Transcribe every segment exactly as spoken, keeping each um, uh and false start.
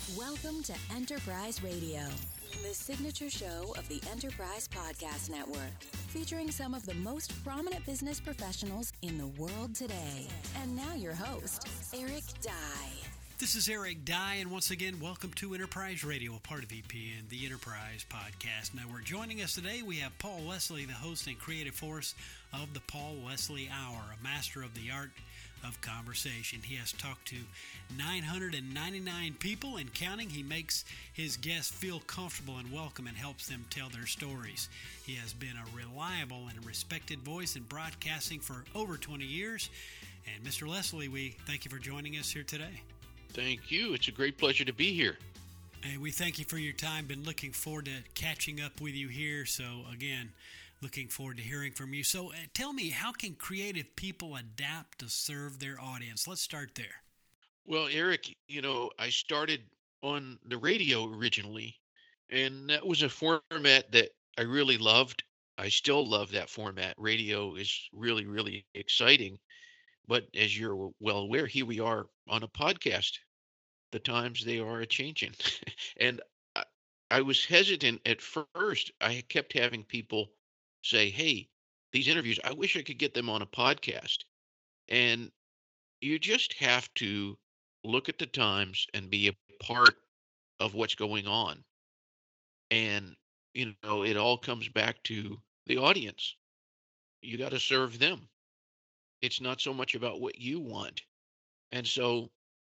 Welcome to Enterprise Radio, the signature show of the Enterprise Podcast Network, featuring some of the most prominent business professionals in the world today. And now your host, Eric Dye. This is Eric Dye, and once again, welcome to Enterprise Radio, a part of E P N, the Enterprise Podcast Network. Joining us today, we have Paul Wesley, the host and creative force of the Paul Wesley Hour, a master of the art of conversation. He has talked to nine hundred ninety-nine people and counting. He makes his guests feel comfortable and welcome and helps them tell their stories. He has been a reliable and respected voice in broadcasting for over twenty years. And Mister Wesley, we thank you for joining us here today. Thank you. It's a great pleasure to be here. And we thank you for your time. Been looking forward to catching up with you here. So again, looking forward to hearing from you. So uh, tell me, how can creative people adapt to serve their audience? Let's start there. Well, Eric, you know, I started on the radio originally, and that was a format that I really loved. I still love that format. Radio is really, really exciting. But as you're well aware, here we are on a podcast. The times they are a-changing. and I, I was hesitant at first. I kept having people say, hey, these interviews, I wish I could get them on a podcast. And you just have to look at the times and be a part of what's going on. And, you know, it all comes back to the audience. You got to serve them. It's not so much about what you want. And so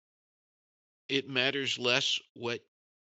it matters less what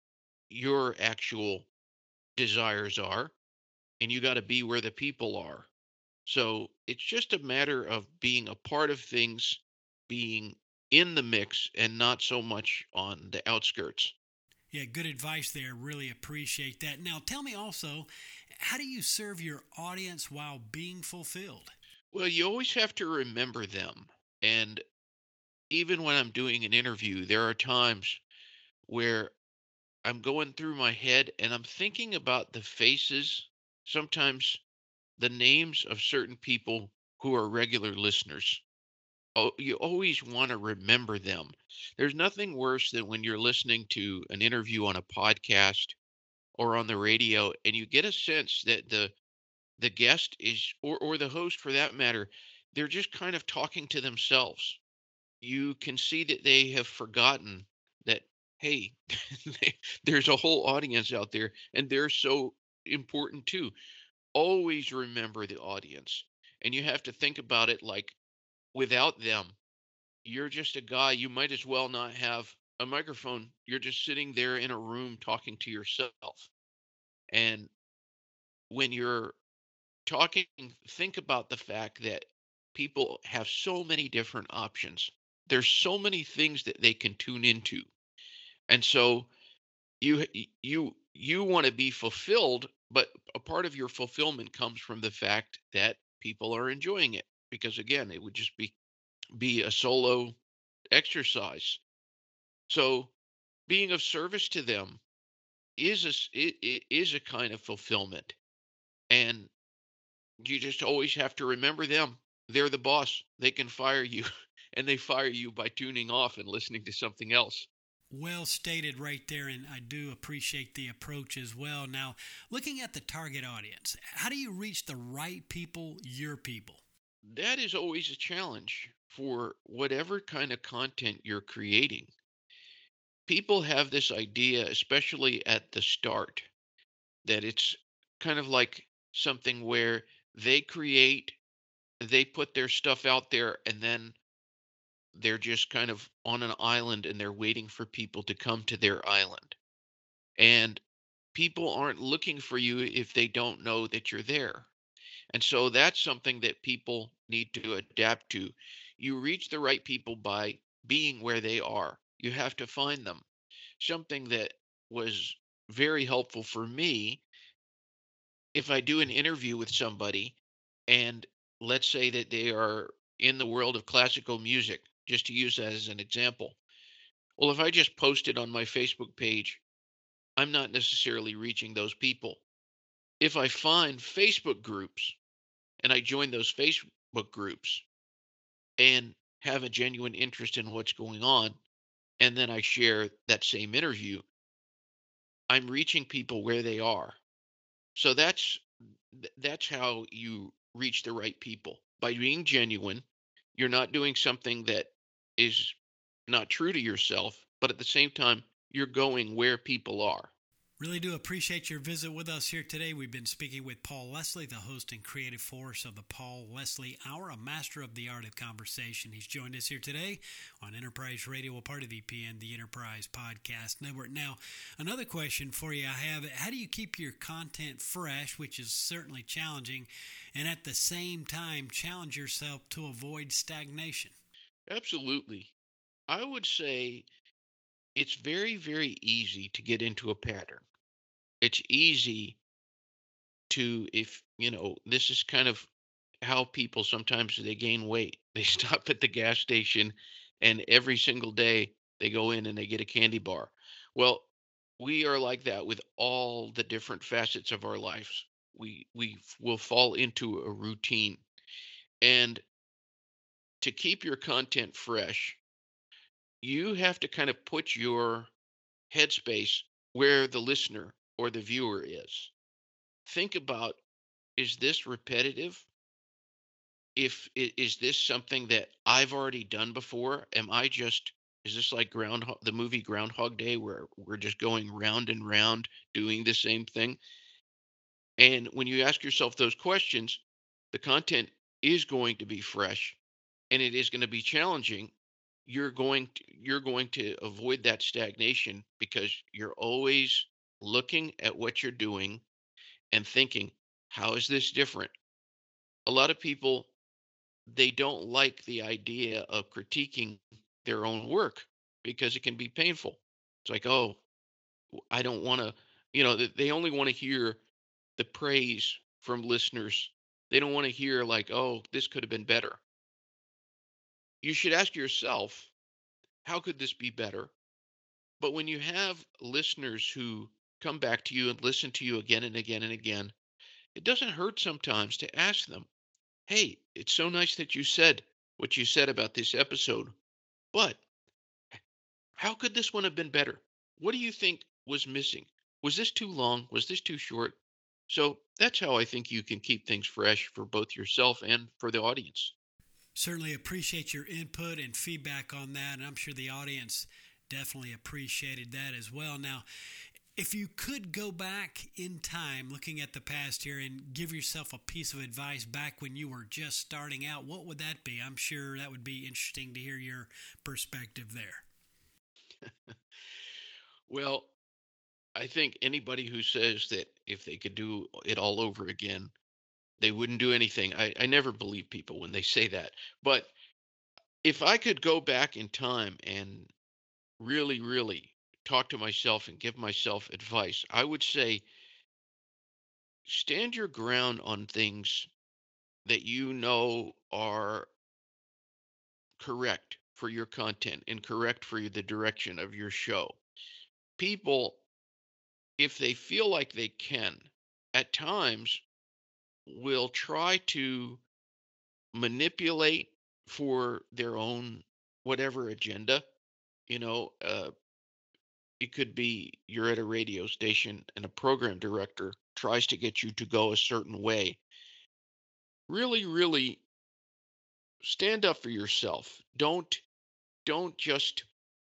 your actual desires are, and you got to be where the people are. So it's just a matter of being a part of things, being in the mix, and not so much on the outskirts. Yeah, good advice there. Really appreciate that. Now, tell me also, how do you serve your audience while being fulfilled? Well, you always have to remember them. And even when I'm doing an interview, there are times where I'm going through my head and I'm thinking about the faces, sometimes the names of certain people who are regular listeners. Oh, you always want to remember them. There's nothing worse than when you're listening to an interview on a podcast or on the radio and you get a sense that the the guest is, or, or the host for that matter, they're just kind of talking to themselves. You can see that they have forgotten that, hey, there's a whole audience out there and they're so important too. Always remember the audience. And you have to think about it like without them, you're just a guy. You might as well not have a microphone. You're just sitting there in a room talking to yourself. And when you're talking, think about the fact that people have so many different options. There's so many things that they can tune into. And so you you you want to be fulfilled, but a part of your fulfillment comes from the fact that people are enjoying it. Because again, it would just be be a solo exercise. So being of service to them is a it, it is a kind of fulfillment. And you just always have to remember them. They're the boss. They can fire you, and they fire you by tuning off and listening to something else. Well stated right there, and I do appreciate the approach as well. Now, looking at the target audience, how do you reach the right people, your people? That is always a challenge for whatever kind of content you're creating. People have this idea, especially at the start, that it's kind of like something where they create, they put their stuff out there, and then they're just kind of on an island and they're waiting for people to come to their island. And people aren't looking for you if they don't know that you're there. And so that's something that people need to adapt to. You reach the right people by being where they are. You have to find them. Something that was very helpful for me, if I do an interview with somebody and let's say that they are in the world of classical music, just to use that as an example. Well, if I just post it on my Facebook page, I'm not necessarily reaching those people. If I find Facebook groups and I join those Facebook groups and have a genuine interest in what's going on, and then I share that same interview, I'm reaching people where they are. So that's th- that's how you reach the right people, by being genuine. You're not doing something that is not true to yourself, but at the same time, you're going where people are. Really do appreciate your visit with us here today. We've been speaking with Paul Leslie, the host and creative force of the Paul Leslie Hour, a master of the art of conversation. He's joined us here today on Enterprise Radio, a part of E P N, the Enterprise Podcast Network. Now, another question for you I have, how do you keep your content fresh, which is certainly challenging, and at the same time challenge yourself to avoid stagnation? Absolutely. I would say it's very, very easy to get into a pattern. It's easy to, if, you know, this is kind of how people sometimes they gain weight. They stop at the gas station and every single day they go in and they get a candy bar. Well, we are like that with all the different facets of our lives. We we f- will fall into a routine. And to keep your content fresh, you have to kind of put your headspace where the listener or the viewer is. Think about, is this repetitive? If i- is this something that I've already done before? Am I just, is this like ground the movie Groundhog Day where we're just going round and round doing the same thing? And when you ask yourself those questions, the content is going to be fresh and it is going to be challenging. You're going to, you're going to avoid that stagnation because you're always looking at what you're doing and thinking, how is this different? A lot of people, they don't like the idea of critiquing their own work because it can be painful. It's like, oh, I don't want to, you know, th- they only want to hear the praise from listeners. They don't want to hear, like, oh, this could have been better. You should ask yourself, how could this be better? But when you have listeners who come back to you and listen to you again and again and again, it doesn't hurt sometimes to ask them, hey, it's so nice that you said what you said about this episode, but how could this one have been better? What do you think was missing? Was this too long? Was this too short? So that's how I think you can keep things fresh for both yourself and for the audience. Certainly appreciate your input and feedback on that, and I'm sure the audience definitely appreciated that as well. Now, if you could go back in time, looking at the past here, and give yourself a piece of advice back when you were just starting out, what would that be? I'm sure that would be interesting to hear your perspective there. Well, I think anybody who says that if they could do it all over again, they wouldn't do anything. I, I never believe people when they say that. But if I could go back in time and really, really talk to myself and give myself advice, I would say stand your ground on things that you know are correct for your content and correct for the direction of your show. People, if they feel like they can, at times will try to manipulate for their own whatever agenda. You know, uh, it could be you're at a radio station and a program director tries to get you to go a certain way. Really, really stand up for yourself. Don't don't just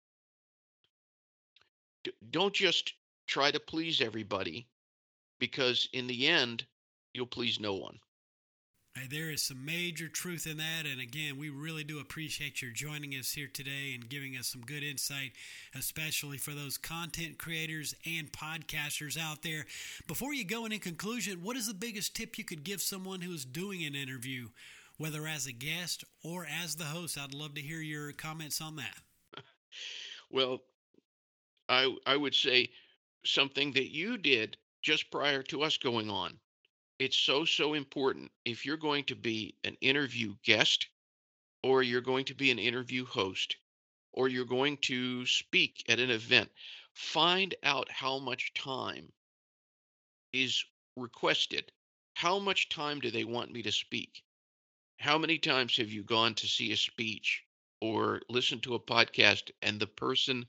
d- don't just try to please everybody because in the end you'll please no one. Hey, there is some major truth in that, and again, we really do appreciate your joining us here today and giving us some good insight, especially for those content creators and podcasters out there. Before you go, and in conclusion, what is the biggest tip you could give someone who's doing an interview, whether as a guest or as the host? I'd love to hear your comments on that. Well, I I would say something that you did just prior to us going on. It's so so important if you're going to be an interview guest or you're going to be an interview host or you're going to speak at an event, find out how much time is requested. How much time do they want me to speak? How many times have you gone to see a speech or listened to a podcast and the person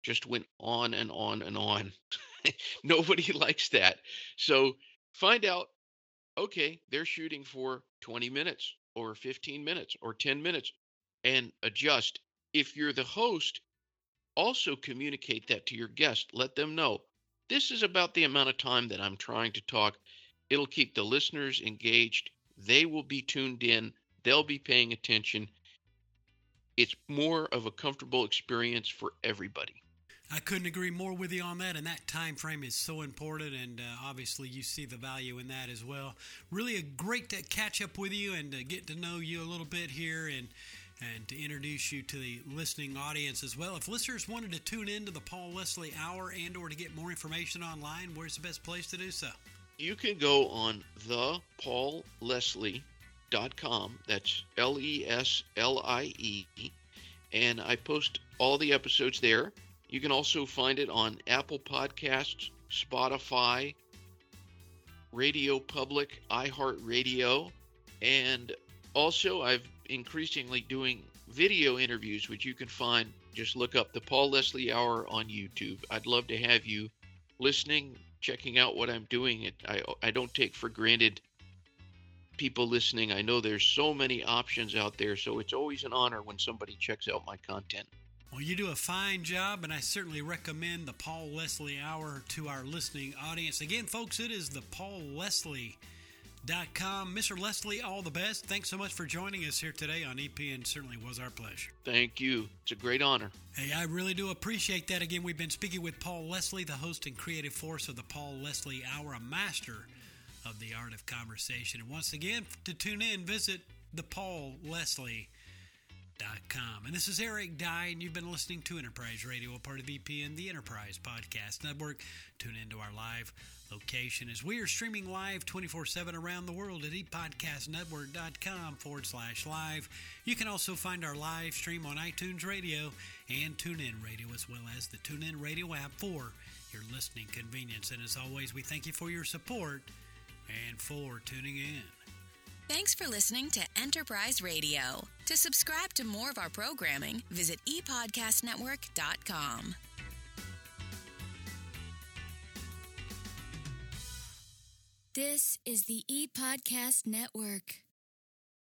just went on and on and on. Nobody likes that. So find out, okay, they're shooting for twenty minutes or fifteen minutes or ten minutes, and adjust. If you're the host, also communicate that to your guest. Let them know this is about the amount of time that I'm trying to talk. It'll keep the listeners engaged. They will be tuned in. They'll be paying attention. It's more of a comfortable experience for everybody. I couldn't agree more with you on that, and that time frame is so important, and uh, obviously you see the value in that as well. Really a great to catch up with you and to get to know you a little bit here, and and to introduce you to the listening audience as well. If listeners wanted to tune in to the Paul Leslie Hour and or to get more information online, where's the best place to do so? You can go on the paul leslie dot com. That's L E S L I E. And I post all the episodes there. You can also find it on Apple Podcasts, Spotify, Radio Public, iHeartRadio, and also I've increasingly doing video interviews, which you can find. Just look up the Paul Leslie Hour on YouTube. I'd love to have you listening, checking out what I'm doing. It I I don't take for granted people listening. I know there's so many options out there, so it's always an honor when somebody checks out my content. Well, you do a fine job, and I certainly recommend the Paul Leslie Hour to our listening audience. Again, folks, it is the paul leslie dot com. Mister Leslie, all the best. Thanks so much for joining us here today on E P N. Certainly was our pleasure. Thank you. It's a great honor. Hey, I really do appreciate that. Again, we've been speaking with Paul Leslie, the host and creative force of the Paul Leslie Hour, a master of the art of conversation. And once again, to tune in, visit the paul leslie dot com. And this is Eric Dye, and you've been listening to Enterprise Radio, a part of E P N, the Enterprise Podcast Network. Tune into our live location as we are streaming live twenty-four seven around the world at epodcastnetwork.com forward slash live. You can also find our live stream on iTunes Radio and TuneIn Radio, as well as the TuneIn Radio app for your listening convenience. And as always, we thank you for your support and for tuning in. Thanks for listening to Enterprise Radio. To subscribe to more of our programming, visit e podcast network dot com. This is the ePodcast Network.